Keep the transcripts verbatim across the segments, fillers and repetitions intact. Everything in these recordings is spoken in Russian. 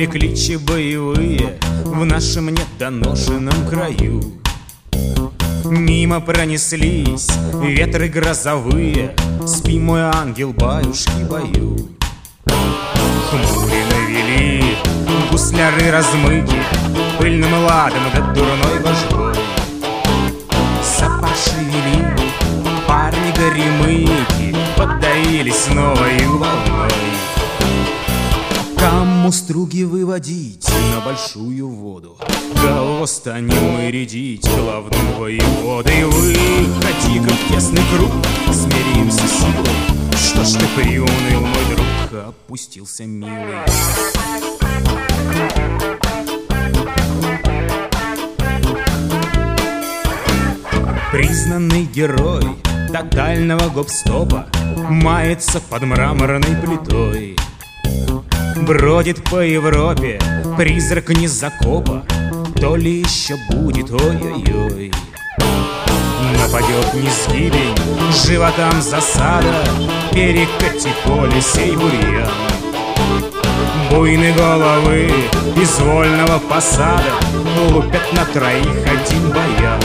Гремели кличи боевые в нашем недоношенном краю. Мимо пронеслись ветры грозовые, спи, мой ангел, баюшки, баю. Хмури навели гусляры размыки пыльным ладом да дурной божбой. Сапаши вели парни горемыки, поддаились новою волной. Кому струги выводить на большую воду, кого станем мы рядить главным воеводой? Выходи-ка в тесный круг, смиримся силой. Что ж ты приуныл, мой друг, опустился милый? Признанный герой тотального гоп-стопа мается под мраморной плитой. Бродит по Европе призрак незакопа, то ли еще будет, ой-ой-ой. Нападет низгибень, животам засада, перекати поле сей бурьян. Буйны головы из вольного посада лупят на троих один баян.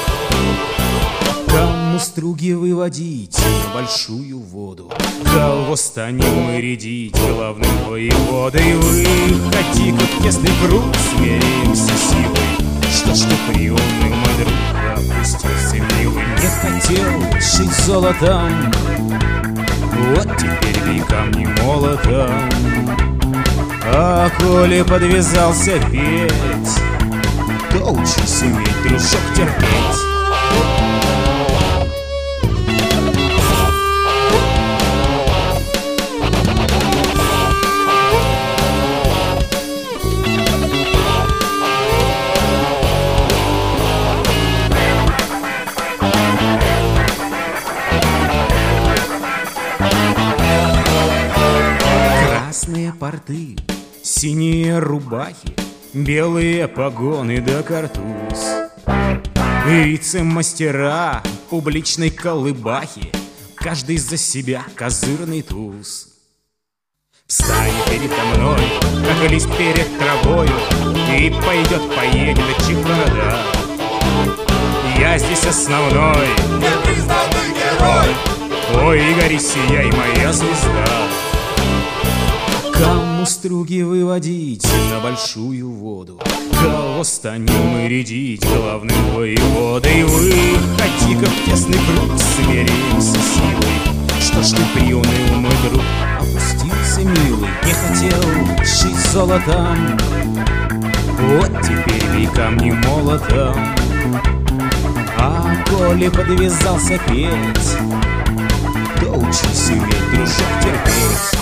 Кому струги выводить на большую воду, кого станем мы рядить главным воеводой? Выходи-ка в тесный круг, смиримся силой. Что ж ты приуныл, мой друг, опустился милый? Не хотел жить золотом, вот теперь бей камни молотом. А коли подвязался петь, то учись уметь, дружок, терпеть. Красные порты, синие рубахи, белые погоны да картуз. Вице-мастера публичной колыбахи, каждый за себя козырный туз. Встань передо мной, как лист перед травою, и пойдет, поедет чехарда. Я здесь основной, непризнанный герой. Ой, и гори, сияй, моя звезда. Кому струги выводить на большую воду, кого станем мы рядить главным воеводой? Выходи-ка в тесный круг, смиримся силой. Что ж ты приуныл, мой друг, опустился милый? Не хотел жить золотом, вот теперь бей камни молотом. А коли подвязался петь, то учись уметь, дружок, терпеть.